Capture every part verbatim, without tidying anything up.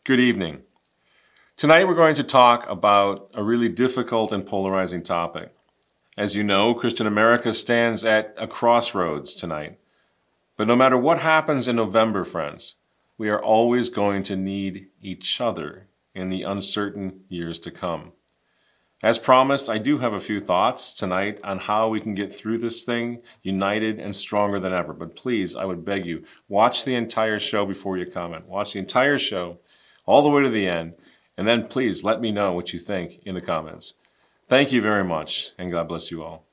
Good evening. Tonight we're going to talk about a really difficult and polarizing topic. As you know, Christian America stands at a crossroads tonight. But no matter what happens in November, friends, we are always going to need each other in the uncertain years to come. As promised, I do have a few thoughts tonight on how we can get through this thing united and stronger than ever. But please, I would beg you, watch the entire show before you comment. Watch the entire show all the way to the end, and then please let me know what you think in the comments. Thank you very much, and God bless you all.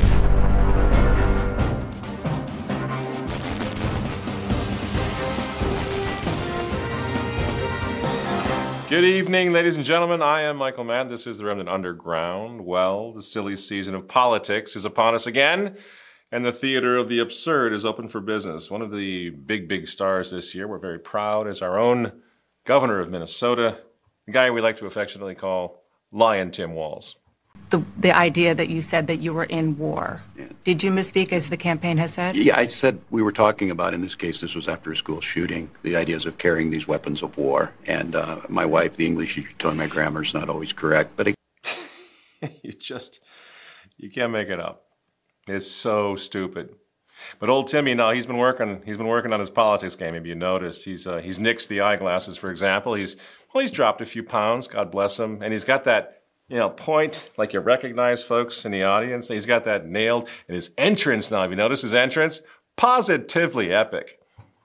Good evening, ladies and gentlemen. I am Michael Mann. This is the Remnant Underground. Well, the silly season of politics is upon us again, and the theater of the absurd is open for business. One of the big, big stars this year, we're very proud, is our own Governor of Minnesota, the guy we like to affectionately call Lion Tim Walz. The, the idea that you said that you were in war. Yeah. Did you misspeak as the campaign has said? Yeah, I said we were talking about, in this case, this was after a school shooting, the ideas of carrying these weapons of war. And uh, my wife, the English teacher, told me my grammar is not always correct. But it... you just, you can't make it up. It's so stupid. But old Timmy, now he's been working. He's been working on his politics game. Maybe you noticed he's uh, he's nixed the eyeglasses, for example. He's well, he's dropped a few pounds. God bless him. And he's got that, you know, point like you recognize folks in the audience. He's got that nailed. And his entrance now, have you noticed his entrance? Positively epic.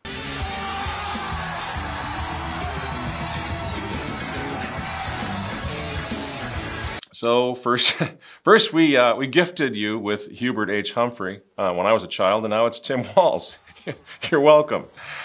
So first, first we uh, we gifted you with Hubert H. Humphrey uh, when I was a child, and now it's Tim Walz. You're welcome.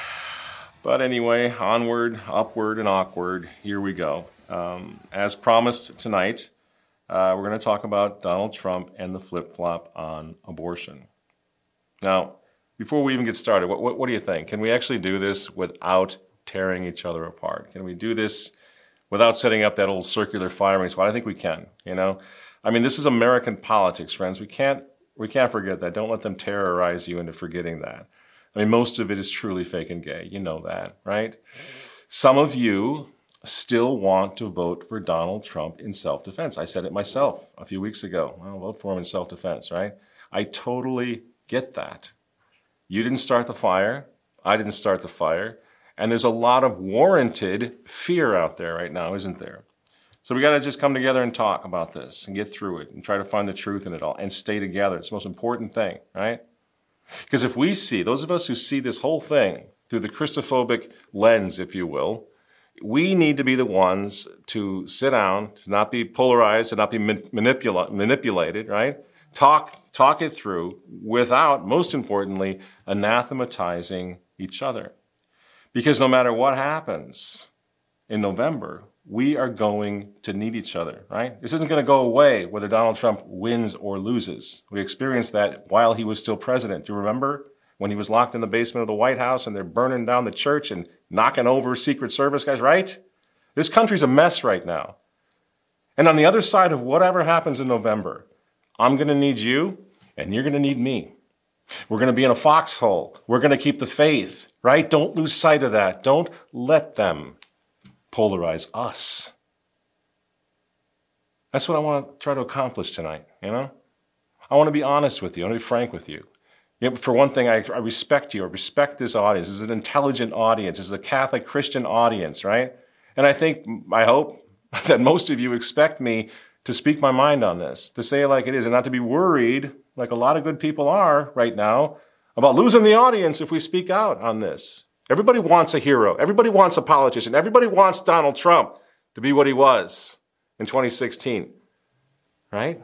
But anyway, onward, upward, and awkward. Here we go. Um, as promised tonight, uh, we're going to talk about Donald Trump and the flip-flop on abortion. Now, before we even get started, what, what, what do you think? Can we actually do this without tearing each other apart? Can we do this without setting up that old circular firing squad? I think we can, you know? I mean, this is American politics, friends. We can't, we can't forget that. Don't let them terrorize you into forgetting that. I mean, most of it is truly fake and gay. You know that, right? Some of you still want to vote for Donald Trump in self-defense. I said it myself a few weeks ago. I'll vote for him in self-defense, right? I totally get that. You didn't start the fire. I didn't start the fire. And there's a lot of warranted fear out there right now, isn't there? So we got to just come together and talk about this and get through it and try to find the truth in it all and stay together. It's the most important thing, right? Because if we see, those of us who see this whole thing through the Christophobic lens, if you will, we need to be the ones to sit down, to not be polarized, to not be manipula- manipulated, right? Talk, talk it through without, most importantly, anathematizing each other. Because no matter what happens in November, we are going to need each other, right? This isn't going to go away whether Donald Trump wins or loses. We experienced that while he was still president. Do you remember when he was locked in the basement of the White House and they're burning down the church and knocking over Secret Service guys, right? This country's a mess right now. And on the other side of whatever happens in November, I'm going to need you and you're going to need me. We're going to be in a foxhole. We're going to keep the faith, right? Don't lose sight of that. Don't let them polarize us. That's what I want to try to accomplish tonight, you know? I want to be honest with you. I want to be frank with you. You know, for one thing, I, I respect you. I respect this audience. This is an intelligent audience. This is a Catholic Christian audience, right? And I think, I hope that most of you expect me to speak my mind on this, to say it like it is, and not to be worried, like a lot of good people are right now, about losing the audience if we speak out on this. Everybody wants a hero. Everybody wants a politician. Everybody wants Donald Trump to be what he was in twenty sixteen, right?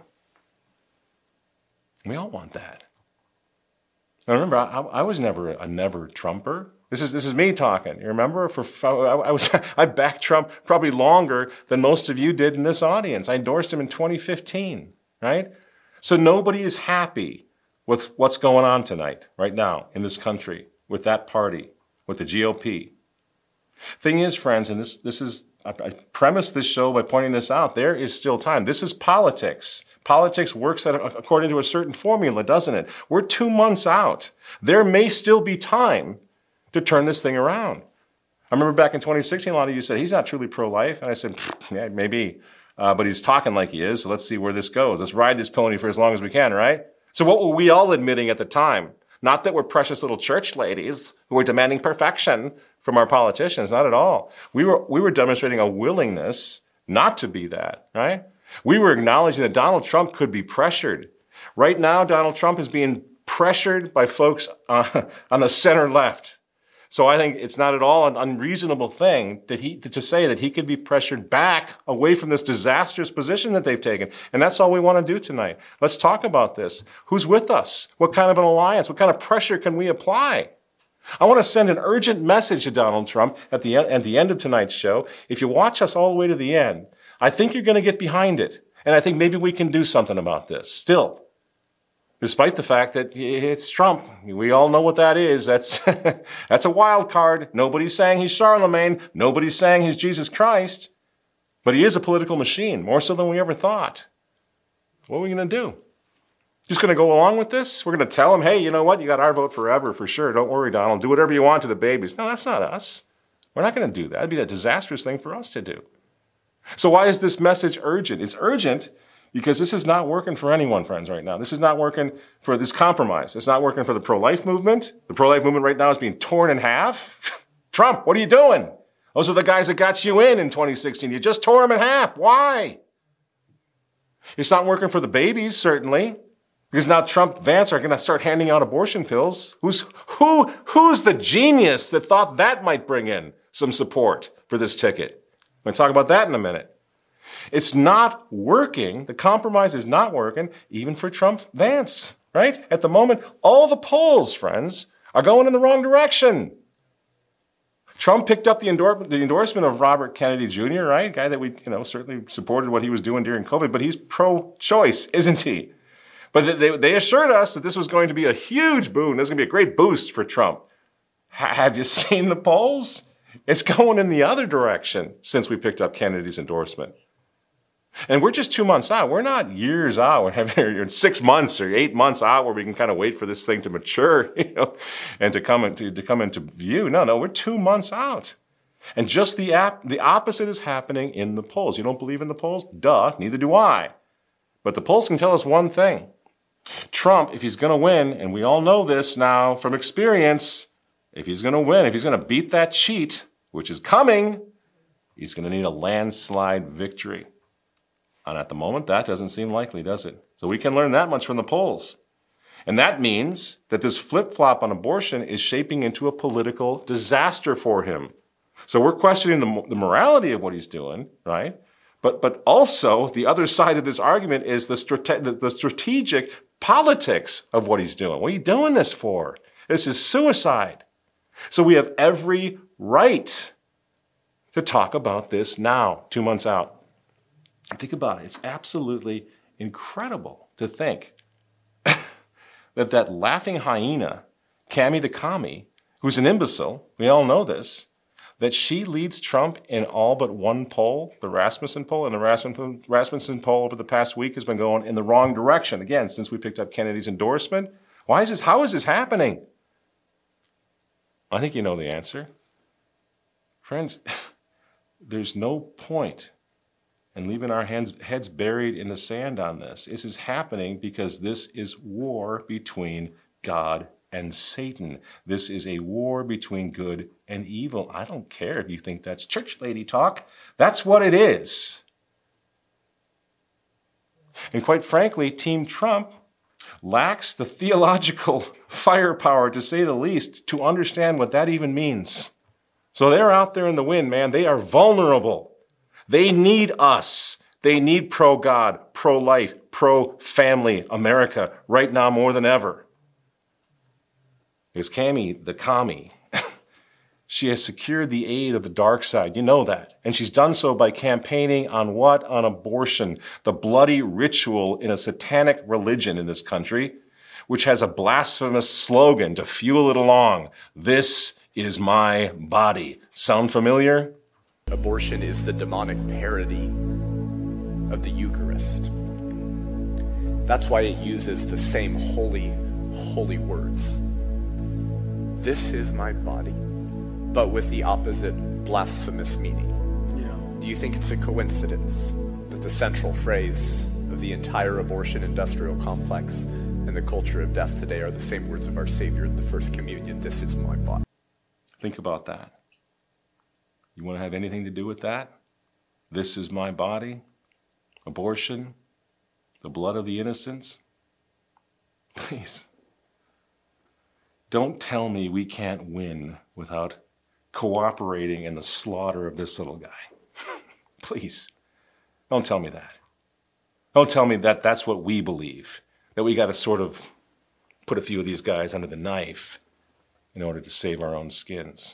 We all want that. Now remember, I, I was never a never Trumper. This is this is me talking. You remember? For I, I was I backed Trump probably longer than most of you did in this audience. I endorsed him in twenty fifteen, right? So nobody is happy with what's going on tonight, right now, in this country, with that party, with the G O P. Thing is, friends, and this this is I, I premise this show by pointing this out. There is still time. This is politics. Politics works at, according to a certain formula, doesn't it? We're two months out. There may still be time to turn this thing around. I remember back in twenty sixteen, a lot of you said, he's not truly pro-life. And I said, yeah, maybe, uh, but he's talking like he is. So let's see where this goes. Let's ride this pony for as long as we can, right? So what were we all admitting at the time? Not that we're precious little church ladies who are demanding perfection from our politicians. Not at all. We were, we were demonstrating a willingness not to be that, right? We were acknowledging that Donald Trump could be pressured. Right now, Donald Trump is being pressured by folks uh, on the center left. So I think it's not at all an unreasonable thing that he, to say that he could be pressured back away from this disastrous position that they've taken. And that's all we want to do tonight. Let's talk about this. Who's with us? What kind of an alliance? What kind of pressure can we apply? I want to send an urgent message to Donald Trump at the, at the end of tonight's show. If you watch us all the way to the end, I think you're going to get behind it. And I think maybe we can do something about this still. Despite the fact that it's Trump. We all know what that is. That's, that's a wild card. Nobody's saying he's Charlemagne. Nobody's saying he's Jesus Christ. But he is a political machine, more so than we ever thought. What are we going to do? Just going to go along with this? We're going to tell him, hey, you know what? You got our vote forever for sure. Don't worry, Donald. Do whatever you want to the babies. No, that's not us. We're not going to do that. That'd be a disastrous thing for us to do. So why is this message urgent? It's urgent because this is not working for anyone, friends, right now. This is not working for this compromise. It's not working for the pro-life movement. The pro-life movement right now is being torn in half. Trump, what are you doing? Those are the guys that got you in in twenty sixteen. You just tore them in half. Why? It's not working for the babies, certainly, because now Trump, Vance are going to start handing out abortion pills. Who's, who, who's the genius that thought that might bring in some support for this ticket? We're going to talk about that in a minute. It's not working. The compromise is not working, even for Trump Vance, right? At the moment, all the polls, friends, are going in the wrong direction. Trump picked up the, endor- the endorsement of Robert Kennedy Junior, right? A guy that we, you know, certainly supported what he was doing during COVID, but he's pro-choice, isn't he? But they, they assured us that this was going to be a huge boon. This is going to be a great boost for Trump. H- have you seen the polls? It's going in the other direction since we picked up Kennedy's endorsement. And we're just two months out. We're not years out. We're having six months or eight months out where we can kind of wait for this thing to mature, you know, and to come into, to come into view. No, no, we're two months out. And just the ap- the opposite is happening in the polls. You don't believe in the polls? Duh, neither do I. But the polls can tell us one thing. Trump, if he's going to win, and we all know this now from experience, if he's going to win, if he's going to beat that cheat, which is coming, he's going to need a landslide victory. And at the moment, that doesn't seem likely, does it? So we can learn that much from the polls. And that means that this flip-flop on abortion is shaping into a political disaster for him. So we're questioning the, the morality of what he's doing, right? But, but also, the other side of this argument is the, strate- the, the strategic politics of what he's doing. What are you doing this for? This is suicide. So we have every right to talk about this now, two months out. Think about it. It's absolutely incredible to think that that laughing hyena, Cami the commie, who's an imbecile, we all know this, that she leads Trump in all but one poll, the Rasmussen poll, and the Rasmussen, Rasmussen poll over the past week has been going in the wrong direction, again, since we picked up Kennedy's endorsement. Why is this? How is this happening? I think you know the answer. Friends, there's no point in leaving our hands, heads buried in the sand on this. This is happening because this is war between God and Satan. This is a war between good and evil. I don't care if you think that's church lady talk. That's what it is. And quite frankly, Team Trump lacks the theological firepower, to say the least, to understand what that even means. So they're out there in the wind, man. They are vulnerable. They need us. They need pro-God, pro-life, pro-family America right now more than ever. Because Cami, the commie, she has secured the aid of the dark side. You know that. And she's done so by campaigning on what? On abortion, the bloody ritual in a satanic religion in this country, which has a blasphemous slogan to fuel it along. This is my body. Sound familiar? Abortion is the demonic parody of the Eucharist. That's why it uses the same holy, holy words. This is my body. but with the opposite blasphemous meaning. Yeah. Do you think it's a coincidence that the central phrase of the entire abortion industrial complex and the culture of death today are the same words of our Savior in the First Communion, "This is my body"? Think about that. You want to have anything to do with that? This is my body, abortion, the blood of the innocents. Please, don't tell me we can't win without cooperating in the slaughter of this little guy. Please, don't tell me that. Don't tell me that that's what we believe, that we got to sort of put a few of these guys under the knife in order to save our own skins.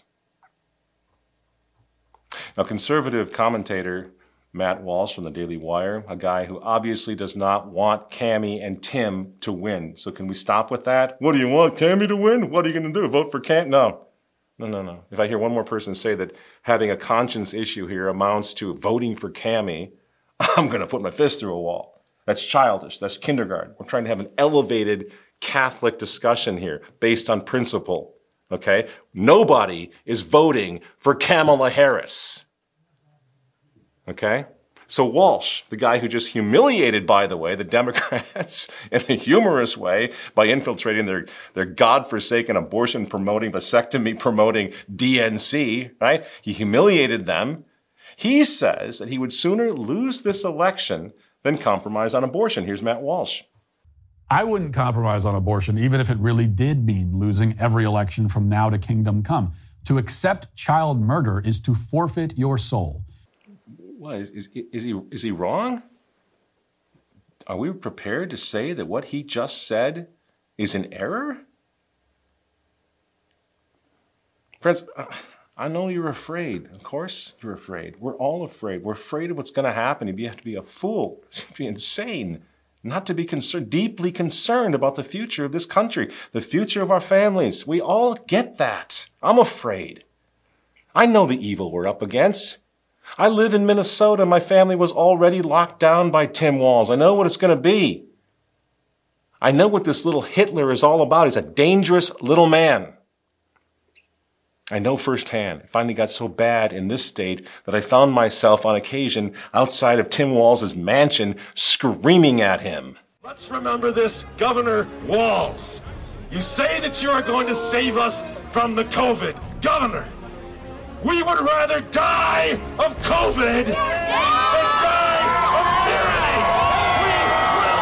Now, conservative commentator Matt Walsh from the Daily Wire, a guy who obviously does not want Cammie and Tim to win. So can we stop with that? What do you want, Cammie to win? What are you going to do, vote for Cam? No. No, no, no. If I hear one more person say that having a conscience issue here amounts to voting for Cammie, I'm going to put my fist through a wall. That's childish. That's kindergarten. We're trying to have an elevated Catholic discussion here based on principle. Okay? Nobody is voting for Kamala Harris. Okay? So Walsh, the guy who just humiliated, by the way, the Democrats in a humorous way by infiltrating their, their godforsaken abortion-promoting, vasectomy-promoting D N C, right? He humiliated them. He says that he would sooner lose this election than compromise on abortion. Here's Matt Walsh. I wouldn't compromise on abortion, even if it really did mean losing every election from now to kingdom come. To accept child murder is to forfeit your soul. What, is, is, is, he, is he wrong? Are we prepared to say that what he just said is an error? Friends, I know you're afraid. Of course you're afraid. We're all afraid. We're afraid of what's going to happen. You have to be a fool. You have to be insane not to be concerned, deeply concerned about the future of this country, the future of our families. We all get that. I'm afraid. I know the evil we're up against. I live in Minnesota. My family was already locked down by Tim Walz. I know what it's going to be. I know what this little Hitler is all about. He's a dangerous little man. I know firsthand. It finally got so bad in this state that I found myself on occasion outside of Tim Walz's mansion screaming at him. Let's remember this, Governor Walz. You say that you are going to save us from the COVID. Governor, we would rather die of COVID than die of tyranny. We will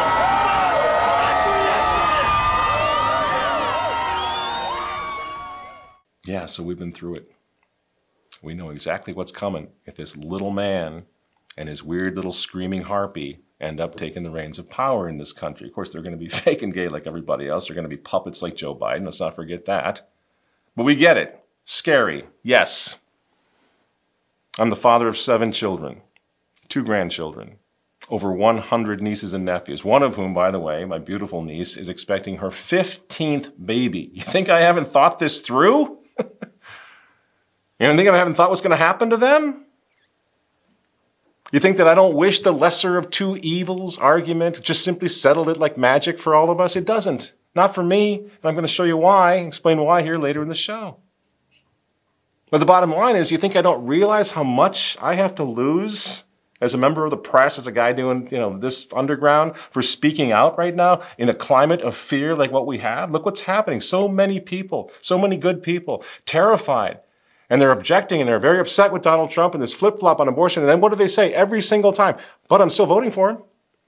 not. Yeah, so we've been through it. We know exactly what's coming if this little man and his weird little screaming harpy end up taking the reins of power in this country. Of course, they're going to be fake and gay like everybody else. They're going to be puppets like Joe Biden. Let's not forget that. But we get it. Scary. Yes. I'm the father of seven children, two grandchildren, over one hundred nieces and nephews, one of whom, by the way, my beautiful niece, is expecting her fifteenth baby. You think I haven't thought this through? You don't think I haven't thought what's going to happen to them? You think that I don't wish the lesser of two evils argument just simply settled it like magic for all of us? It doesn't. Not for me. And I'm going to show you why, explain why here later in the show. But the bottom line is, you think I don't realize how much I have to lose as a member of the press, as a guy doing, you know, this underground, for speaking out right now in a climate of fear like what we have? Look what's happening. So many people, so many good people, terrified. And they're objecting and they're very upset with Donald Trump and this flip-flop on abortion. And then what do they say every single time? But I'm still voting for him.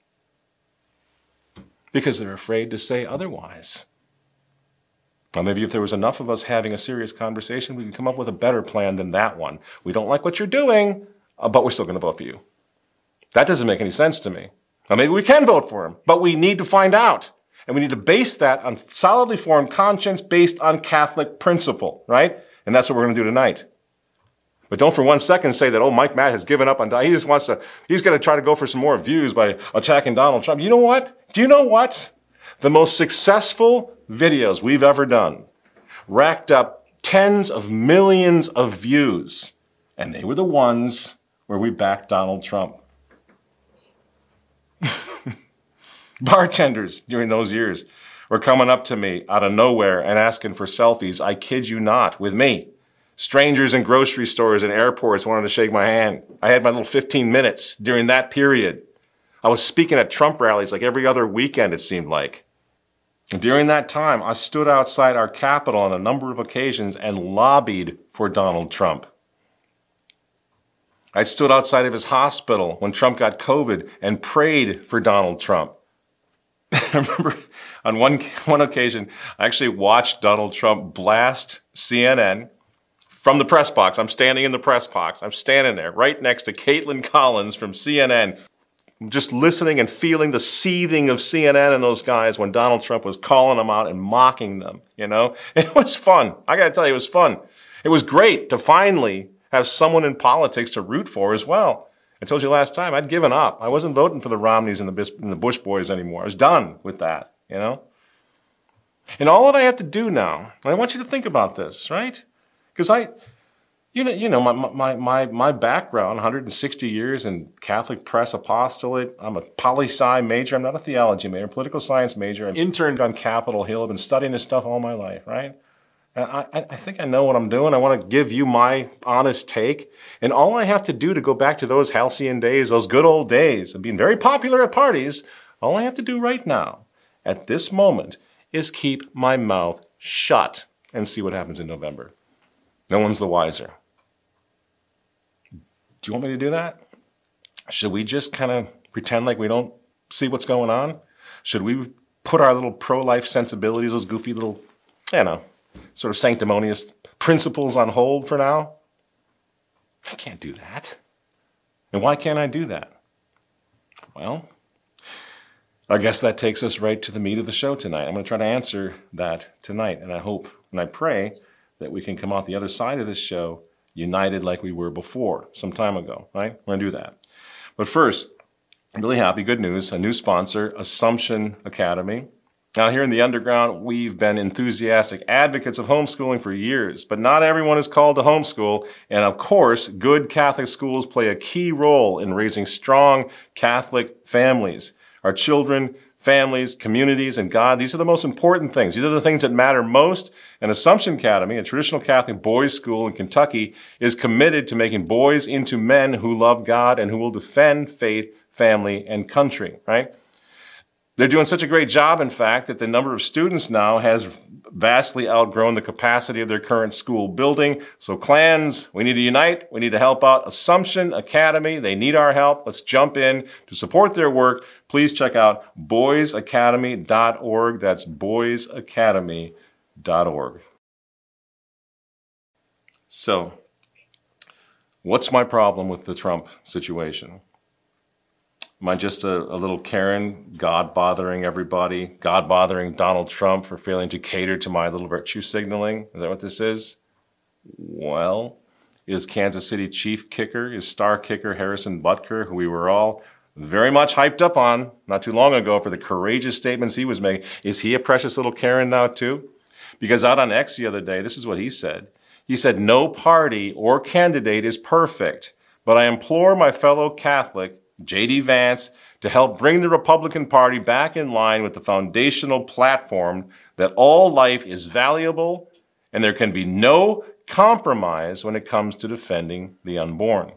Because they're afraid to say otherwise. Well, maybe if there was enough of us having a serious conversation, we can come up with a better plan than that one. We don't like what you're doing, but we're still going to vote for you. That doesn't make any sense to me. Now, maybe we can vote for him, but we need to find out. And we need to base that on solidly formed conscience based on Catholic principle, right? And that's what we're going to do tonight. But don't for one second say that, oh, Mike Matt has given up on, he just wants to, he's going to try to go for some more views by attacking Donald Trump. You know what? Do you know what? The most successful videos we've ever done racked up tens of millions of views. And they were the ones where we backed Donald Trump. Bartenders during those years were coming up to me out of nowhere and asking for selfies, I kid you not, with me, Strangers in grocery stores and airports wanted to shake my hand. I had my little fifteen minutes during that period. I was speaking at Trump rallies like every other weekend, it seemed like. And during that time, I stood outside our Capitol on a number of occasions and lobbied for Donald Trump. I stood outside of his hospital when Trump got COVID and prayed for Donald Trump. I remember on one, one occasion, I actually watched Donald Trump blast C N N from the press box. I'm standing in the press box. I'm standing there right next to Caitlin Collins from C N N, just listening and feeling the seething of C N N and those guys when Donald Trump was calling them out and mocking them, you know? It was fun. I got to tell you, it was fun. It was great to finally have someone in politics to root for as well. I told you last time, I'd given up. I wasn't voting for the Romneys and the, Bis- and the Bush boys anymore. I was done with that, you know? And all that I have to do now, and I want you to think about this, right? Because I, you know, you know, my, my, my, my background, one hundred sixty years in Catholic press apostolate. I'm a poli-sci major. I'm not a theology major, political science major. I interned on Capitol Hill. I've been studying this stuff all my life, right? I, I think I know what I'm doing. I want to give you my honest take. And all I have to do to go back to those halcyon days, those good old days of being very popular at parties, all I have to do right now, at this moment, is keep my mouth shut and see what happens in November. No one's the wiser. Do you want me to do that? Should we just kind of pretend like we don't see what's going on? Should we put our little pro-life sensibilities, those goofy little, you know, sort of sanctimonious principles on hold for now? I can't do that. And why can't I do that? Well, I guess that takes us right to the meat of the show tonight. I'm going to try to answer that tonight, and I hope and I pray that we can come out the other side of this show united like we were before, some time ago, right? We're going to do that. But first, I'm really happy, good news, a new sponsor, Assumption Academy. Now, here in the underground, we've been enthusiastic advocates of homeschooling for years, but not everyone is called to homeschool. And of course, good Catholic schools play a key role in raising strong Catholic families. Our children, families, communities, and God, these are the most important things. These are the things that matter most. And Assumption Academy, a traditional Catholic boys' school in Kentucky, is committed to making boys into men who love God and who will defend faith, family, and country, right? They're doing such a great job, in fact, that the number of students now has vastly outgrown the capacity of their current school building. So clans, we need to unite. We need to help out Assumption Academy. They need our help. Let's jump in to support their work. Please check out boys academy dot org. That's boys academy dot org. So, what's my problem with the Trump situation? Am I just a, a little Karen, God bothering everybody, God bothering Donald Trump for failing to cater to my little virtue signaling? Is that what this is? Well, is Kansas City chief kicker, is star kicker Harrison Butker, who we were all very much hyped up on not too long ago for the courageous statements he was making, is he a precious little Karen now too? Because out on X the other day, this is what he said. He said, no party or candidate is perfect, but I implore my fellow Catholic, J D Vance, to help bring the Republican Party back in line with the foundational platform that all life is valuable and there can be no compromise when it comes to defending the unborn.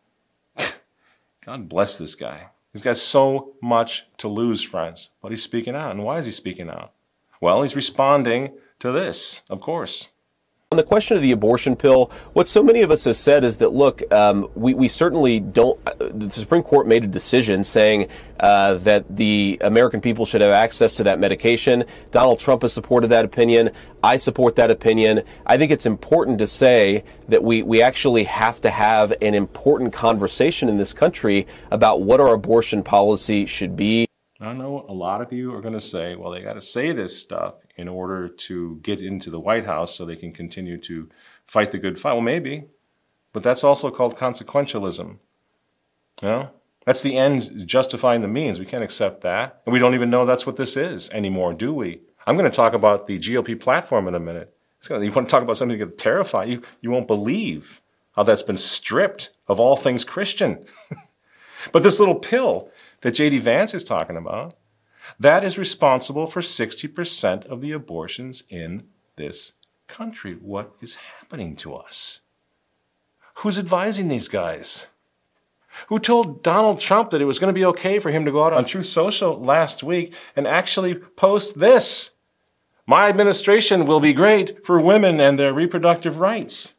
God bless this guy. He's got so much to lose, friends, but he's speaking out. And why is he speaking out? Well, he's responding to this, of course. On the question of the abortion pill, what so many of us have said is that, look, um, we, we certainly don't, uh, the Supreme Court made a decision saying uh, that the American people should have access to that medication. Donald Trump has supported that opinion. I support that opinion. I think it's important to say that we, we actually have to have an important conversation in this country about what our abortion policy should be. I know a lot of you are going to say, well, they got to say this stuff in order to get into the White House so they can continue to fight the good fight. Well, maybe, but that's also called consequentialism. You know, that's the end justifying the means. We can't accept that. And we don't even know that's what this is anymore, do we? I'm going to talk about the G O P platform in a minute. It's gonna, you want to talk about something that terrify you? You won't believe how that's been stripped of all things Christian. But this little pill that J D Vance is talking about, that is responsible for sixty percent of the abortions in this country. What is happening to us? Who's advising these guys? Who told Donald Trump that it was going to be okay for him to go out on Truth Social last week and actually post this? My administration will be great for women and their reproductive rights.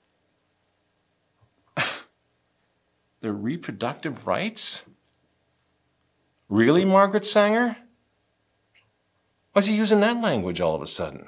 Their reproductive rights? Really, Margaret Sanger? Why is he using that language all of a sudden?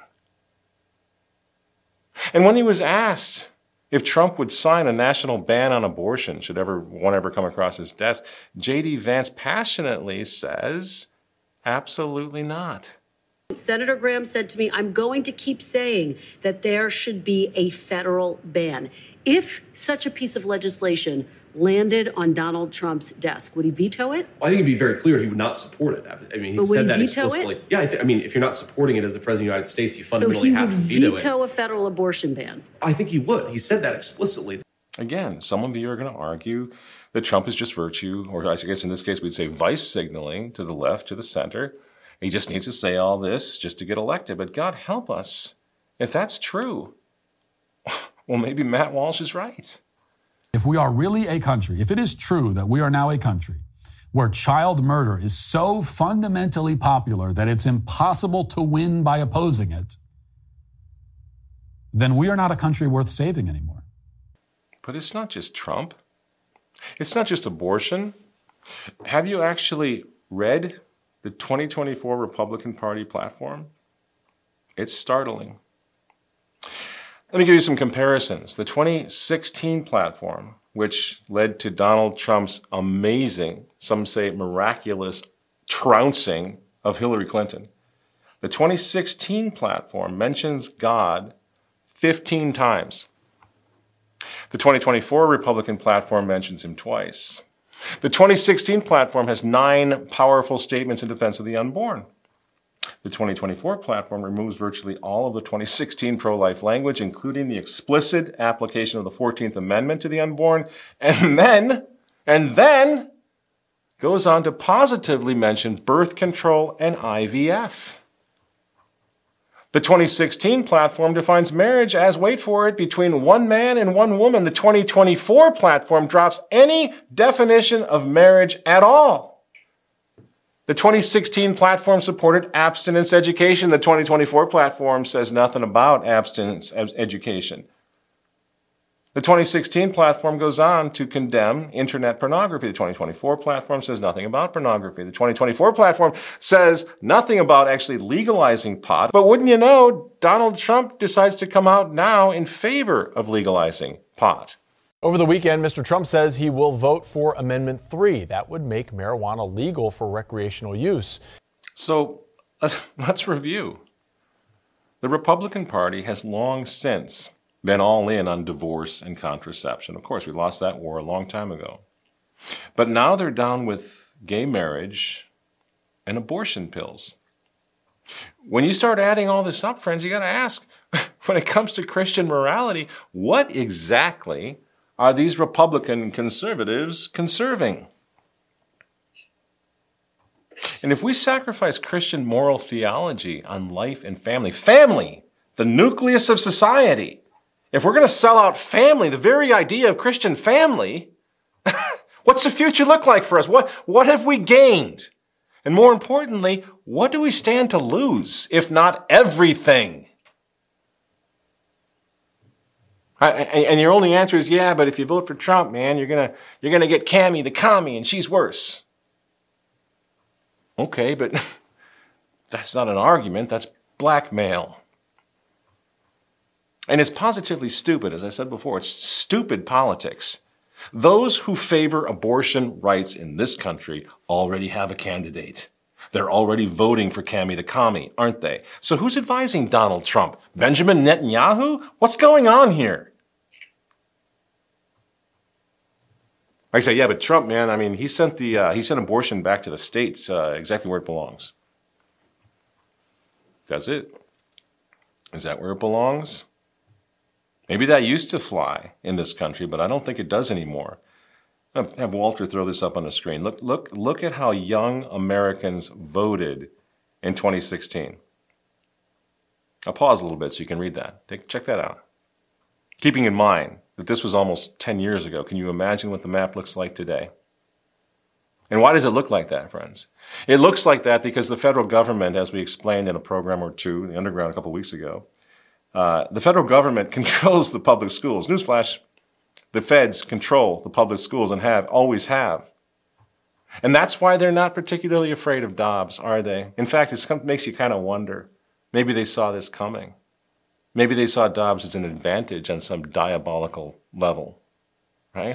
And when he was asked if Trump would sign a national ban on abortion, should ever one ever come across his desk, J D Vance passionately says, absolutely not. Senator Graham said to me, I'm going to keep saying that there should be a federal ban. If such a piece of legislation landed on Donald Trump's desk, would he veto it? Well, I think it'd be very clear he would not support it. I mean, he but said he that veto explicitly. It? Yeah, I, th- I mean, if you're not supporting it as the President of the United States, you fundamentally so he have would to veto, veto it. a federal abortion ban? I think he would. He said that explicitly. Again, some of you are going to argue that Trump is just virtue, or I guess in this case we'd say vice signaling to the left, to the center. He just needs to say all this just to get elected. But God help us, if that's true, well, maybe Matt Walsh is right. If we are really a country, if it is true that we are now a country where child murder is so fundamentally popular that it's impossible to win by opposing it, then we are not a country worth saving anymore. But it's not just Trump. It's not just abortion. Have you actually read the twenty twenty-four Republican Party platform? It's startling. Let me give you some comparisons. The twenty sixteen platform, which led to Donald Trump's amazing, some say miraculous, trouncing of Hillary Clinton. The twenty sixteen platform mentions God fifteen times. The twenty twenty-four Republican platform mentions him twice. The twenty sixteen platform has nine powerful statements in defense of the unborn. The twenty twenty-four platform removes virtually all of the twenty sixteen pro-life language, including the explicit application of the fourteenth Amendment to the unborn, and then, and then goes on to positively mention birth control and I V F. The twenty sixteen platform defines marriage as, wait for it, between one man and one woman. The twenty twenty-four platform drops any definition of marriage at all. The twenty sixteen platform supported abstinence education. The twenty twenty-four platform says nothing about abstinence education. The twenty sixteen platform goes on to condemn internet pornography. The twenty twenty-four platform says nothing about pornography. The twenty twenty-four platform says nothing about actually legalizing pot. But wouldn't you know, Donald Trump decides to come out now in favor of legalizing pot. Over the weekend, Mister Trump says he will vote for Amendment three. That would make marijuana legal for recreational use. So uh, let's review. The Republican Party has long since been all in on divorce and contraception. Of course, we lost that war a long time ago. But now they're down with gay marriage and abortion pills. When you start adding all this up, friends, you got to ask, when it comes to Christian morality, what exactly are these Republican conservatives conserving? And if we sacrifice Christian moral theology on life and family, family, the nucleus of society, if we're going to sell out family, the very idea of Christian family, what's the future look like for us? What, what have we gained? And more importantly, what do we stand to lose, if not everything? I, and your only answer is, yeah, but if you vote for Trump, man, you're going to you're gonna get Cammie the commie, and she's worse. Okay, but that's not an argument. That's blackmail. And it's positively stupid, as I said before. It's stupid politics. Those who favor abortion rights in this country already have a candidate. They're already voting for Cammie the commie, aren't they? So who's advising Donald Trump? Benjamin Netanyahu? What's going on here? I say, yeah, but Trump, man, I mean, he sent the uh, he sent abortion back to the states, uh, exactly where it belongs. That's it. Is that where it belongs? Maybe that used to fly in this country, but I don't think it does anymore. I'll have Walter throw this up on the screen. Look, look, look at how young Americans voted in twenty sixteen. I'll pause a little bit so you can read that. Take, check that out. Keeping in mind that this was almost ten years ago, can you imagine what the map looks like today? And why does it look like that, friends? It looks like that because the federal government, as we explained in a program or two, The Underground, a couple of weeks ago, uh, the federal government controls the public schools. Newsflash, the feds control the public schools and have, always have. And that's why they're not particularly afraid of Dobbs, are they? In fact, it makes you kind of wonder. Maybe they saw this coming. Maybe they saw Dobbs as an advantage on some diabolical level, right?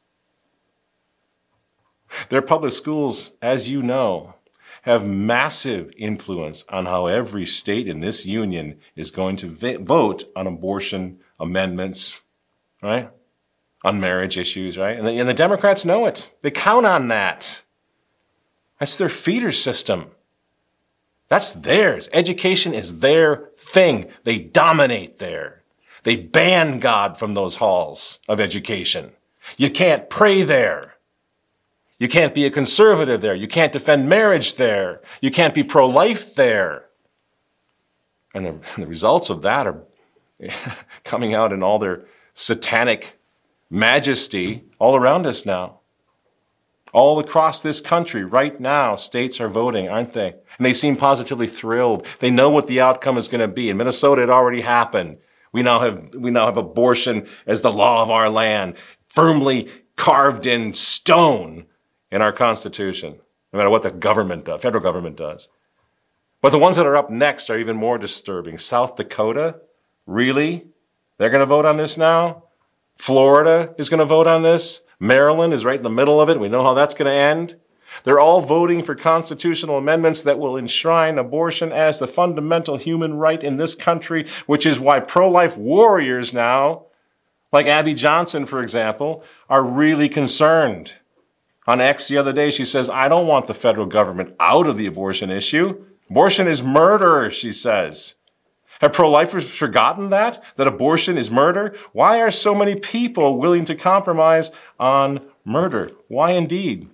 Their public schools, as you know, have massive influence on how every state in this union is going to v- vote on abortion amendments, right? On marriage issues, right? And the, and the Democrats know it. They count on that. That's their feeder system. That's theirs. Education is their thing. They dominate there. They ban God from those halls of education. You can't pray there. You can't be a conservative there. You can't defend marriage there. You can't be pro-life there. And the, and the results of that are coming out in all their satanic majesty all around us now. All across this country right now, states are voting, aren't they? And they seem positively thrilled. They know what the outcome is going to be. In Minnesota, it already happened. We now have, we now have abortion as the law of our land, firmly carved in stone in our Constitution, no matter what the government does, federal government does. But the ones that are up next are even more disturbing. South Dakota, really? They're going to vote on this now? Florida is going to vote on this? Maryland is right in the middle of it. We know how that's going to end. They're all voting for constitutional amendments that will enshrine abortion as the fundamental human right in this country, which is why pro-life warriors now, like Abby Johnson, for example, are really concerned. On X the other day, she says, I don't want the federal government out of the abortion issue. Abortion is murder, she says. Have pro-lifers forgotten that? That abortion is murder? Why are so many people willing to compromise on murder? Why indeed?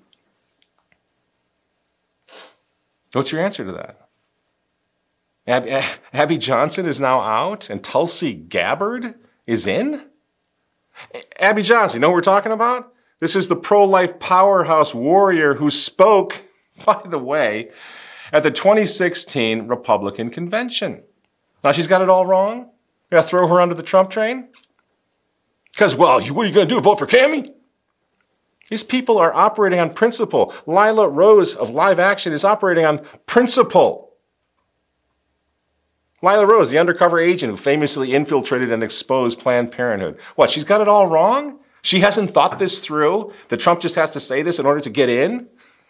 What's your answer to that? Ab- Abby Johnson is now out and Tulsi Gabbard is in? Abby Johnson, you know what we're talking about? This is the pro-life powerhouse warrior who spoke, by the way, at the twenty sixteen Republican convention. Now she's got it all wrong? You gotta throw her under the Trump train? Because, well, what are you gonna do, vote for Cammie? These people are operating on principle. Lila Rose of Live Action is operating on principle. Lila Rose, the undercover agent who famously infiltrated and exposed Planned Parenthood. What, she's got it all wrong? She hasn't thought this through? That Trump just has to say this in order to get in?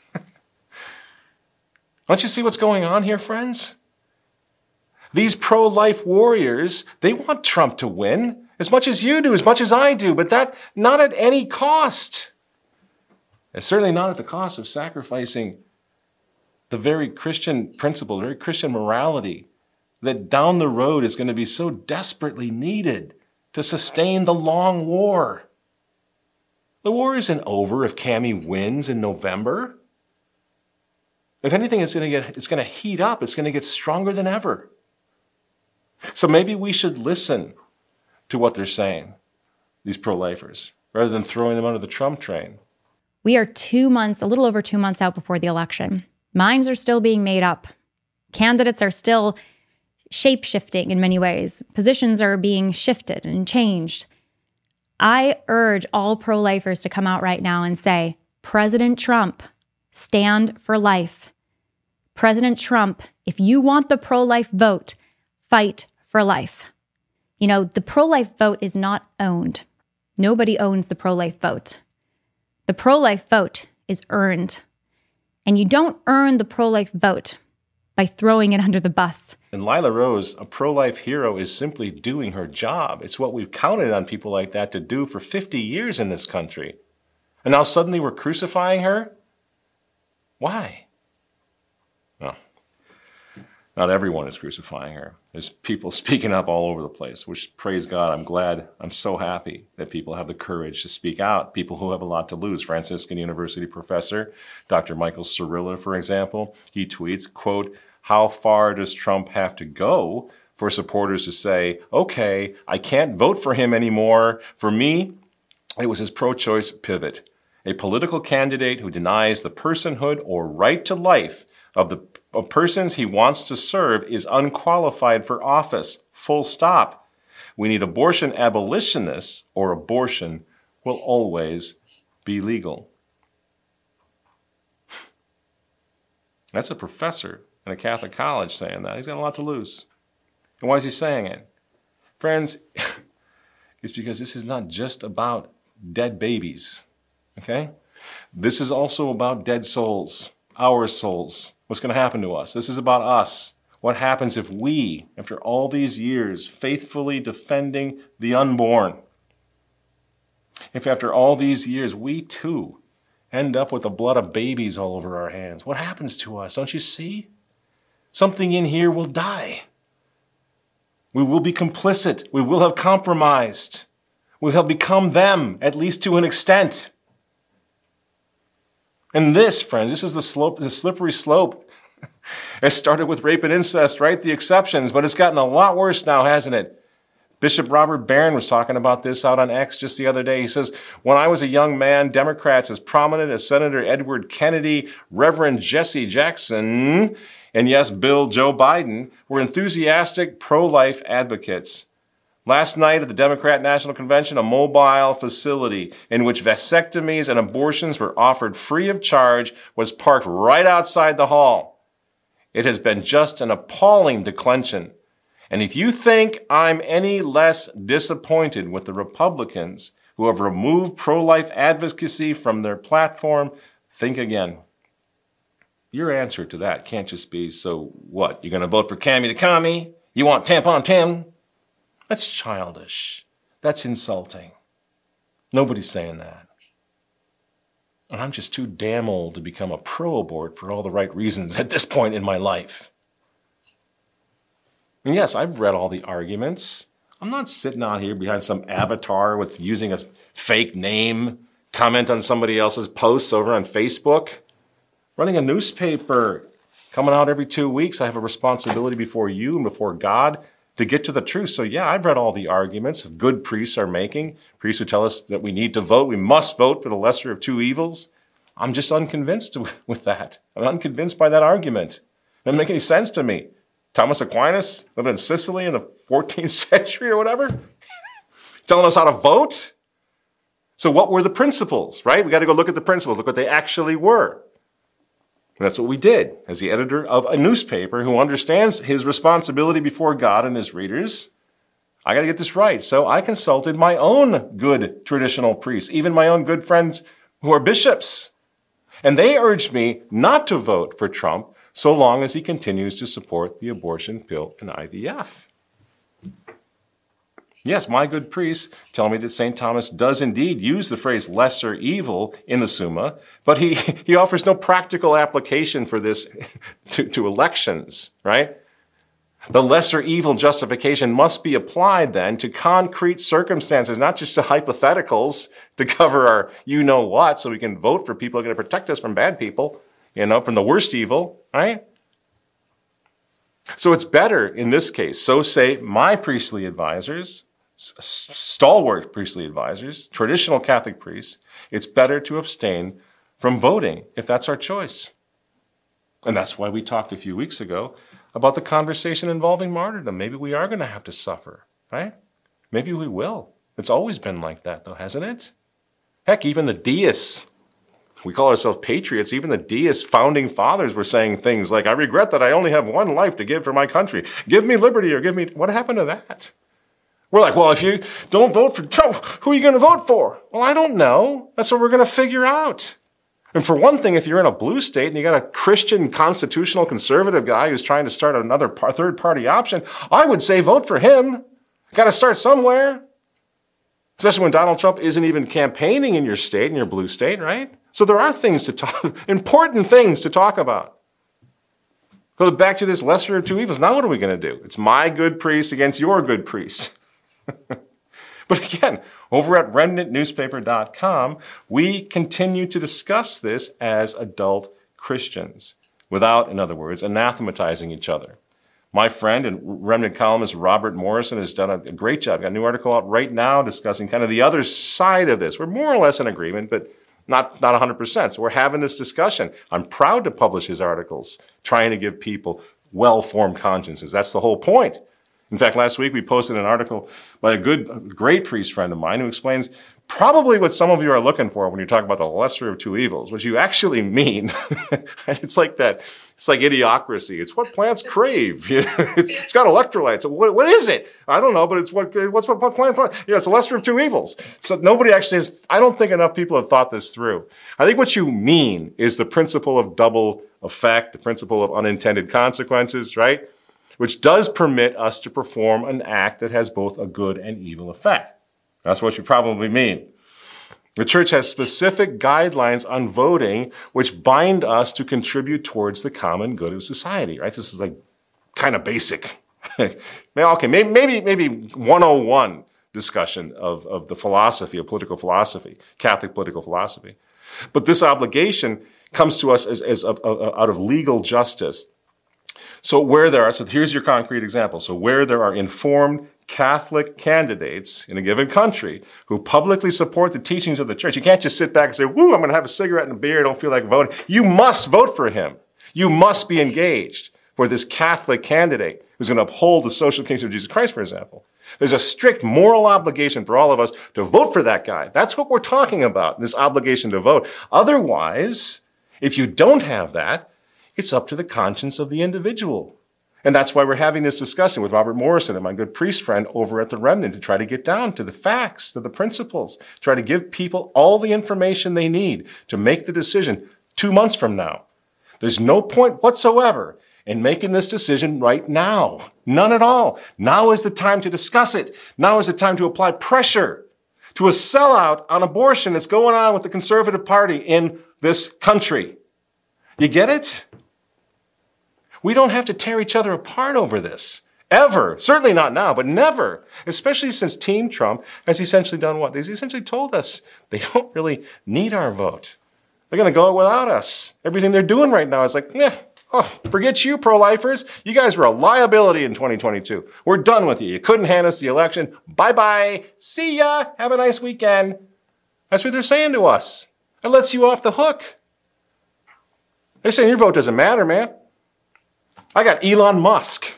Don't you see what's going on here, friends? These pro-life warriors, they want Trump to win as much as you do, as much as I do, but that not at any cost. And certainly not at the cost of sacrificing the very Christian principle, the very Christian morality that down the road is going to be so desperately needed to sustain the long war. The war isn't over if Cammie wins in November. If anything, it's going to get, it's going to heat up. It's going to get stronger than ever. So maybe we should listen to what they're saying, these pro-lifers, rather than throwing them under the Trump train. We are two months, a little over two months out before the election. Minds are still being made up. Candidates are still shape-shifting in many ways. Positions are being shifted and changed. I urge all pro-lifers to come out right now and say, President Trump, stand for life. President Trump, if you want the pro-life vote, fight for life. You know, the pro-life vote is not owned. Nobody owns the pro-life vote. The pro-life vote is earned. And you don't earn the pro-life vote by throwing it under the bus. And Lila Rose, a pro-life hero, is simply doing her job. It's what we've counted on people like that to do for fifty years in this country. And now suddenly we're crucifying her? Why? Well, not everyone is crucifying her. There's people speaking up all over the place, which, praise God, I'm glad, I'm so happy that people have the courage to speak out, people who have a lot to lose. Franciscan University professor Doctor Michael Cirilla, for example, he tweets, quote, how far does Trump have to go for supporters to say, okay, I can't vote for him anymore. For me, it was his pro-choice pivot. A political candidate who denies the personhood or right to life of the of persons he wants to serve is unqualified for office. Full stop. We need abortion abolitionists, or abortion will always be legal. That's a professor in a Catholic college saying that. He's got a lot to lose. And why is he saying it? Friends, it's because this is not just about dead babies, okay? This is also about dead souls, our souls. What's going to happen to us? This is about us. What happens if we, after all these years, faithfully defending the unborn, if after all these years we too end up with the blood of babies all over our hands, what happens to us? Don't you see? Something in here will die. We will be complicit. We will have compromised. We will become them, at least to an extent. And this, friends, this is the slope, the slippery slope. It started with rape and incest, right? The exceptions, but it's gotten a lot worse now, hasn't it? Bishop Robert Barron was talking about this out on X just the other day. He says, when I was a young man, Democrats as prominent as Senator Edward Kennedy, Reverend Jesse Jackson, and yes, Bill Joe Biden, were enthusiastic pro-life advocates. Last night at the Democrat National Convention, a mobile facility in which vasectomies and abortions were offered free of charge was parked right outside the hall. It has been just an appalling declension. And if you think I'm any less disappointed with the Republicans who have removed pro-life advocacy from their platform, think again. Your answer to that can't just be, so what, you're going to vote for Cammy the Commie? You want Tampon Tim? That's childish. That's insulting. Nobody's saying that. And I'm just too damn old to become a pro-abort for all the right reasons at this point in my life. And yes, I've read all the arguments. I'm not sitting out here behind some avatar with using a fake name, comment on somebody else's posts over on Facebook. Running a newspaper, coming out every two weeks, I have a responsibility before you and before God to get to the truth. So yeah, I've read all the arguments good priests are making, priests who tell us that we need to vote, we must vote for the lesser of two evils. I'm just unconvinced with that. I'm unconvinced by that argument. It doesn't make any sense to me. Thomas Aquinas lived in Sicily in the fourteenth century or whatever, telling us how to vote. So what were the principles, right? We got to go look at the principles, look what they actually were. And that's what we did as the editor of a newspaper who understands his responsibility before God and his readers. I got to get this right. So I consulted my own good traditional priests, even my own good friends who are bishops. And they urged me not to vote for Trump so long as he continues to support the abortion pill and I V F. Yes, my good priests tell me that Saint Thomas does indeed use the phrase lesser evil in the Summa, but he, he offers no practical application for this to, to elections, right? The lesser evil justification must be applied then to concrete circumstances, not just to hypotheticals to cover our you-know-what so we can vote for people who are going to protect us from bad people, you know, from the worst evil, right? So it's better in this case, so say my priestly advisors, stalwart priestly advisors, traditional Catholic priests, it's better to abstain from voting if that's our choice. And that's why we talked a few weeks ago about the conversation involving martyrdom. Maybe we are going to have to suffer, right? Maybe we will. It's always been like that, though, hasn't it? Heck, even the deists, we call ourselves patriots, even the deist founding fathers were saying things like, I regret that I only have one life to give for my country. Give me liberty or give me... What happened to that? We're like, well, if you don't vote for Trump, who are you going to vote for? Well, I don't know. That's what we're going to figure out. And for one thing, if you're in a blue state and you got a Christian constitutional conservative guy who's trying to start another par- third party option, I would say vote for him. Got to start somewhere. Especially when Donald Trump isn't even campaigning in your state, in your blue state, right? So there are things to talk, important things to talk about. Go back to this lesser of two evils. Now what are we going to do? It's my good priest against your good priest. But again, over at remnant newspaper dot com, we continue to discuss this as adult Christians, without, in other words, anathematizing each other. My friend and Remnant columnist Robert Morrison has done a great job. Got a new article out right now discussing kind of the other side of this. We're more or less in agreement, but not, not one hundred percent. So we're having this discussion. I'm proud to publish his articles, trying to give people well-formed consciences. That's the whole point. In fact, last week we posted an article by a good, a great priest friend of mine who explains probably what some of you are looking for when you talk about the lesser of two evils, which you actually mean. It's like that. It's like idiocracy. It's what plants crave. You know, it's, it's got electrolytes. So what, what is it? I don't know, but it's what, what's what plant, plant. Yeah, it's the lesser of two evils. So nobody actually has, I don't think enough people have thought this through. I think what you mean is the principle of double effect, the principle of unintended consequences, right? Which does permit us to perform an act that has both a good and evil effect. That's what you probably mean. The church has specific guidelines on voting which bind us to contribute towards the common good of society, right? This is like kind of basic. Okay, maybe, maybe, maybe one oh one discussion of, of the philosophy, of political philosophy, Catholic political philosophy. But this obligation comes to us as, as a, a, out of legal justice. So where there are, so here's your concrete example. So where there are informed Catholic candidates in a given country who publicly support the teachings of the church, you can't just sit back and say, woo, I'm going to have a cigarette and a beer, don't feel like voting. You must vote for him. You must be engaged for this Catholic candidate who's going to uphold the social kingdom of Jesus Christ, for example. There's a strict moral obligation for all of us to vote for that guy. That's what we're talking about, this obligation to vote. Otherwise, if you don't have that, it's up to the conscience of the individual. And that's why we're having this discussion with Robert Morrison and my good priest friend over at the Remnant to try to get down to the facts, to the principles, try to give people all the information they need to make the decision two months from now. There's no point whatsoever in making this decision right now. None at all. Now is the time to discuss it. Now is the time to apply pressure to a sellout on abortion that's going on with the Conservative Party in this country. You get it? We don't have to tear each other apart over this. Ever. Certainly not now, but never. Especially since Team Trump has essentially done what? They've essentially told us they don't really need our vote. They're going to go without us. Everything they're doing right now is like, eh, oh, forget you, pro-lifers. You guys were a liability in twenty twenty-two. We're done with you. You couldn't hand us the election. Bye-bye. See ya. Have a nice weekend. That's what they're saying to us. It lets you off the hook. They're saying your vote doesn't matter, man. I got Elon Musk.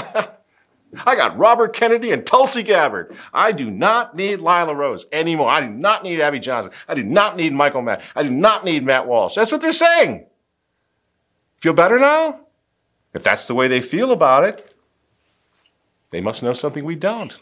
I got Robert Kennedy and Tulsi Gabbard. I do not need Lila Rose anymore. I do not need Abby Johnson. I do not need Michael Matt. I do not need Matt Walsh. That's what they're saying. Feel better now? If that's the way they feel about it, they must know something we don't.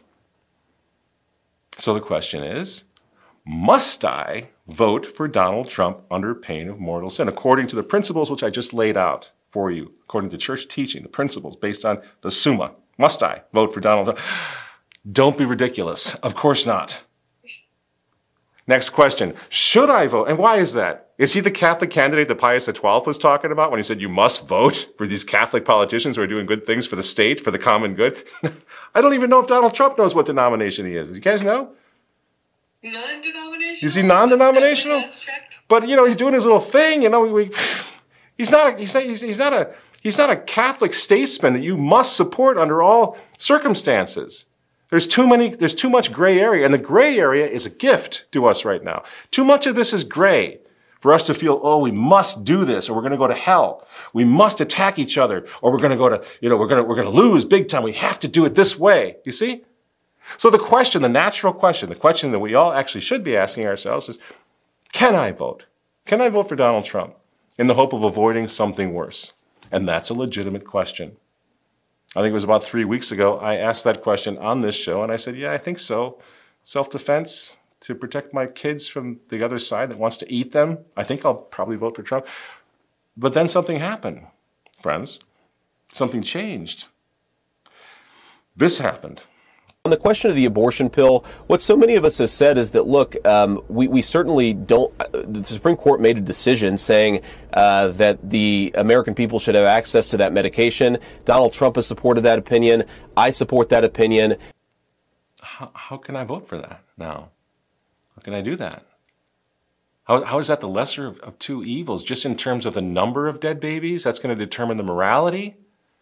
So the question is, must I vote for Donald Trump under pain of mortal sin, according to the principles which I just laid out for you, according to church teaching, the principles based on the Summa? Must I vote for Donald Trump? Don't be ridiculous. Of course not. Next question. Should I vote? And why is that? Is he the Catholic candidate that Pius the twelfth was talking about when he said you must vote for these Catholic politicians who are doing good things for the state, for the common good? I don't even know if Donald Trump knows what denomination he is. Do you guys know? Non-denominational? Is he non-denominational? But, you know, he's doing his little thing. You know, we, we, he's not a, he's not, he's, he's not a, he's not a Catholic statesman that you must support under all circumstances. There's too many, there's too much gray area, and the gray area is a gift to us right now. Too much of this is gray for us to feel, oh, we must do this or we're going to go to hell. We must attack each other or we're going to go to, you know, we're going to, we're going to lose big time. We have to do it this way. You see? So the question, the natural question, the question that we all actually should be asking ourselves is, can I vote? Can I vote for Donald Trump in the hope of avoiding something worse? And that's a legitimate question. I think it was about three weeks ago, I asked that question on this show, and I said, yeah, I think so. Self-defense, to protect my kids from the other side that wants to eat them. I think I'll probably vote for Trump. But then something happened, friends. Something changed. This happened. On the question of the abortion pill, what so many of us have said is that, look, um, we, we certainly don't, uh, the Supreme Court made a decision saying uh, that the American people should have access to that medication. Donald Trump has supported that opinion. I support that opinion. How, how can I vote for that now? How can I do that? How, how is that the lesser of, of two evils? Just in terms of the number of dead babies, that's going to determine the morality?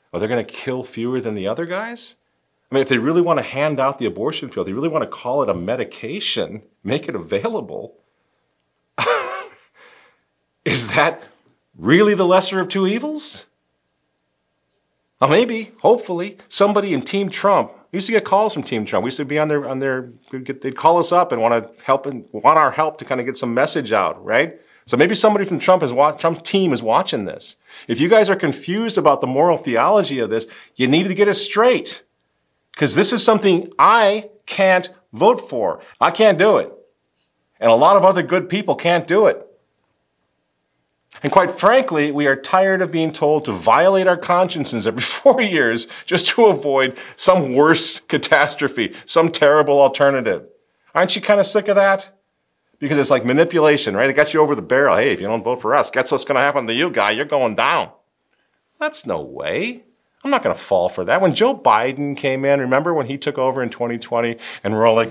Are they going to kill fewer than the other guys? I mean, if they really want to hand out the abortion pill, they really want to call it a medication, make it available, is that really the lesser of two evils? Well, maybe, hopefully, somebody in Team Trump. We used to get calls from Team Trump. We used to be on their, on their, they'd call us up and want to help and want our help to kind of get some message out, right? So maybe somebody from Trump is Trump's team is watching this. If you guys are confused about the moral theology of this, you need to get it straight. Because this is something I can't vote for. I can't do it. And a lot of other good people can't do it. And quite frankly, we are tired of being told to violate our consciences every four years just to avoid some worse catastrophe, some terrible alternative. Aren't you kind of sick of that? Because it's like manipulation, right? It got you over the barrel. Hey, if you don't vote for us, guess what's going to happen to you, guy? You're going down. That's no way. I'm not going to fall for that. When Joe Biden came in, remember when he took over in twenty twenty and we're all like,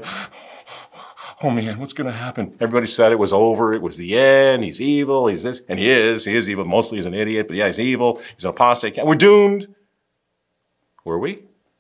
oh man, what's going to happen? Everybody said it was over. It was the end. He's evil. He's this. And he is. He is evil. Mostly he's an idiot, but yeah, he's evil. He's an apostate. We're doomed. Were we?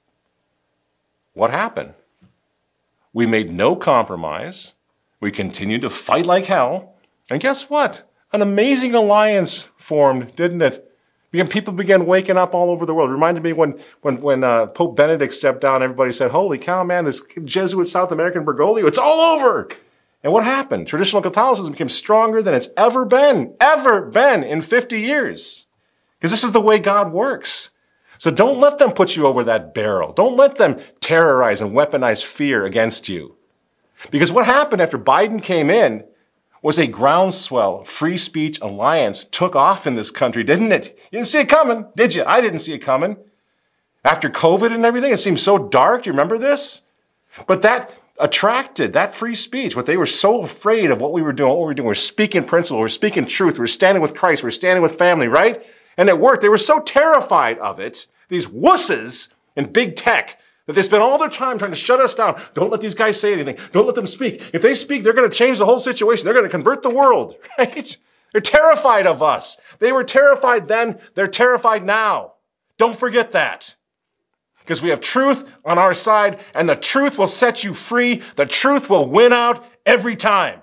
What happened? We made no compromise. We continued to fight like hell. And guess what? An amazing alliance formed, didn't it? People began waking up all over the world. It reminded me when when when uh, Pope Benedict stepped down, everybody said, holy cow, man, this Jesuit South American Bergoglio, it's all over. And what happened? Traditional Catholicism became stronger than it's ever been, ever been in fifty years. Because this is the way God works. So don't let them put you over that barrel. Don't let them terrorize and weaponize fear against you. Because what happened after Biden came in was a groundswell free speech alliance took off in this country, didn't it? You didn't see it coming, did you? I didn't see it coming. After COVID and everything, it seemed so dark. Do you remember this? But that attracted, that free speech, what they were so afraid of what we were doing, what we were doing. We're speaking principle, we're speaking truth, we're standing with Christ, we're standing with family, right? And it worked. They were so terrified of it, these wusses in big tech, that they spend all their time trying to shut us down. Don't let these guys say anything. Don't let them speak. If they speak, they're going to change the whole situation. They're going to convert the world, right? They're terrified of us. They were terrified then. They're terrified now. Don't forget that. Because we have truth on our side, and the truth will set you free. The truth will win out every time.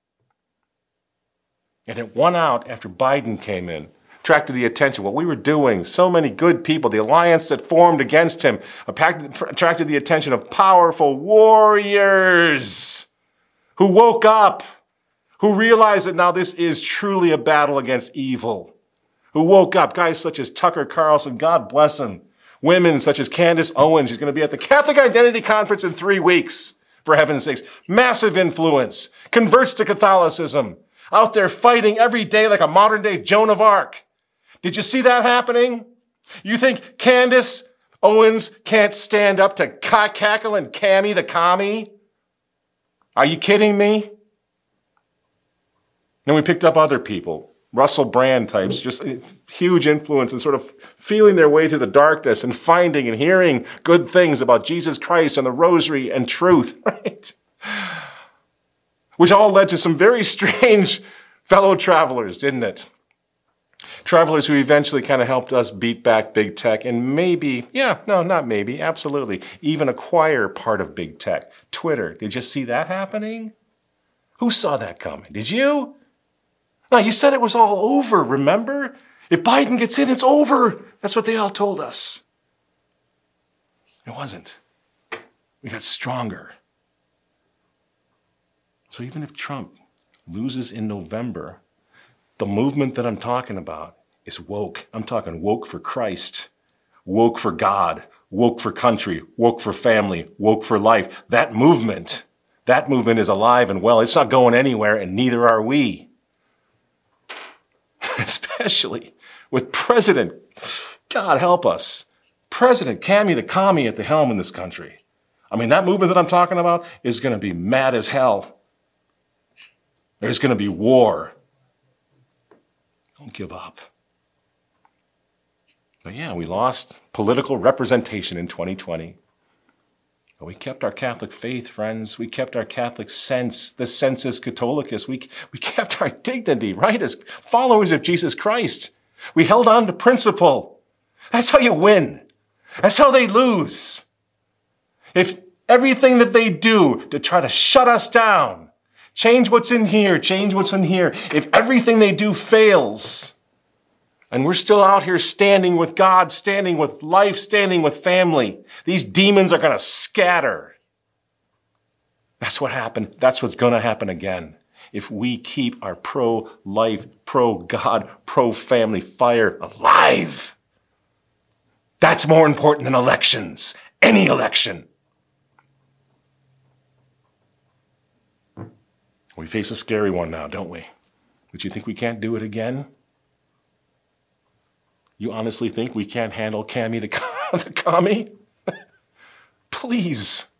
And it won out after Biden came in. Attracted the attention, what we were doing, so many good people, the alliance that formed against him, attracted the attention of powerful warriors who woke up, who realized that now this is truly a battle against evil, who woke up, guys such as Tucker Carlson, God bless him, women such as Candace Owens, she's going to be at the Catholic Identity Conference in three weeks, for heaven's sakes, massive influence, converts to Catholicism, out there fighting every day like a modern-day Joan of Arc. Did you see that happening? You think Candace Owens can't stand up to Cackle and Cammy the commie? Are you kidding me? Then we picked up other people, Russell Brand types, just huge influence and sort of feeling their way through the darkness and finding and hearing good things about Jesus Christ and the rosary and truth, right? Which all led to some very strange fellow travelers, didn't it? Travelers who eventually kind of helped us beat back big tech and maybe, yeah, no, not maybe, absolutely, even acquire part of big tech. Twitter, did you see that happening? Who saw that coming? Did you? No, you said it was all over, remember? If Biden gets in, it's over. That's what they all told us. It wasn't. We got stronger. So even if Trump loses in November, the movement that I'm talking about is woke. I'm talking woke for Christ, woke for God, woke for country, woke for family, woke for life. That movement, that movement is alive and well. It's not going anywhere, and neither are we. Especially with President, God help us, President Cammy the commie at the helm in this country. I mean, that movement that I'm talking about is going to be mad as hell. There's going to be war. Don't give up. But yeah, we lost political representation in twenty twenty. But we kept our Catholic faith, friends. We kept our Catholic sense, the sensus Catholicus. We, we kept our dignity, right, as followers of Jesus Christ. We held on to principle. That's how you win. That's how they lose. If everything that they do to try to shut us down, change what's in here, change what's in here, if everything they do fails, and we're still out here standing with God, standing with life, standing with family, these demons are going to scatter. That's what happened. That's what's going to happen again. If we keep our pro-life, pro-God, pro-family fire alive. That's more important than elections. Any election. We face a scary one now, don't we? But you think we can't do it again? You honestly think we can't handle Cami the, the commie? Please.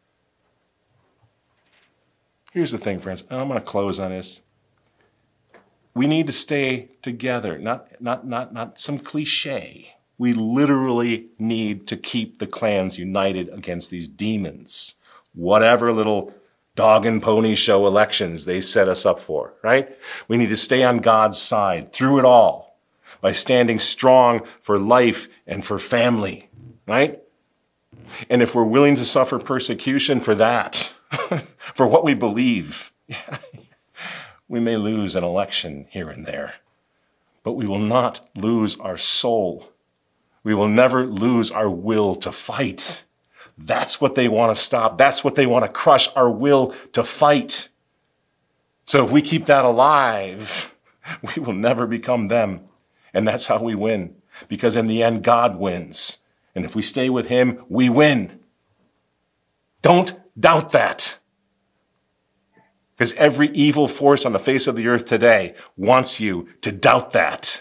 Here's the thing, friends, and I'm going to close on this. We need to stay together, not, not, not, not some cliche. We literally need to keep the clans united against these demons. Whatever little dog and pony show elections they set us up for, right? We need to stay on God's side through it all by standing strong for life and for family, right? And if we're willing to suffer persecution for that, for what we believe, we may lose an election here and there, but we will not lose our soul. We will never lose our will to fight. That's what they want to stop. That's what they want to crush, our will to fight. So if we keep that alive, we will never become them. And that's how we win. Because in the end, God wins. And if we stay with him, we win. Don't doubt that. Because every evil force on the face of the earth today wants you to doubt that.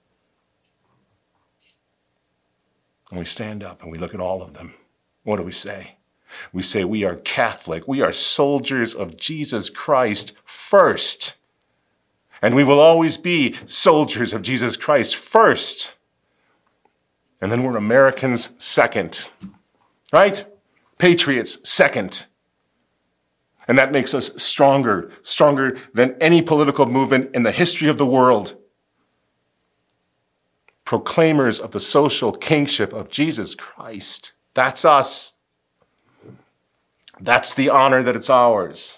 And we stand up and we look at all of them. What do we say? We say we are Catholic. We are soldiers of Jesus Christ first. And we will always be soldiers of Jesus Christ first. And then we're Americans second. Right? Patriots second. And that makes us stronger, stronger than any political movement in the history of the world. Proclaimers of the social kingship of Jesus Christ. That's us. That's the honor that it's ours.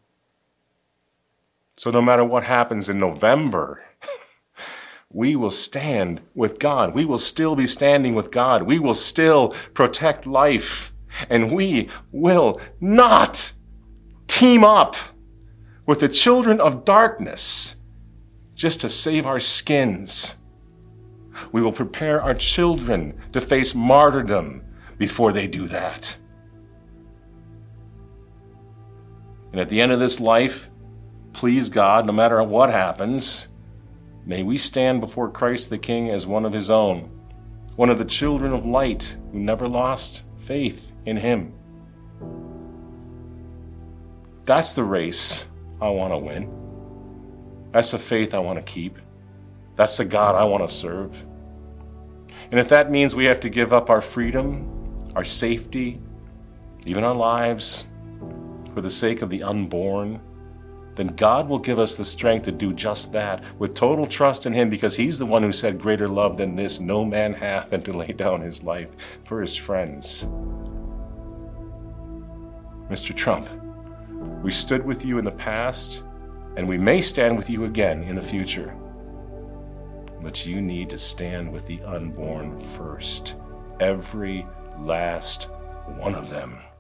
So no matter what happens in November, we will stand with God. We will still be standing with God. We will still protect life. And we will not team up with the children of darkness just to save our skins. We will prepare our children to face martyrdom before they do that. And at the end of this life, please God, no matter what happens, may we stand before Christ the King as one of his own, one of the children of light who never lost faith in him. That's the race I want to win. That's the faith I want to keep. That's the God I want to serve. And if that means we have to give up our freedom, our safety, even our lives, for the sake of the unborn, then God will give us the strength to do just that with total trust in him, because he's the one who said, greater love than this no man hath than to lay down his life for his friends. Mister Trump, we stood with you in the past, and we may stand with you again in the future. But you need to stand with the unborn first. Every last one of them.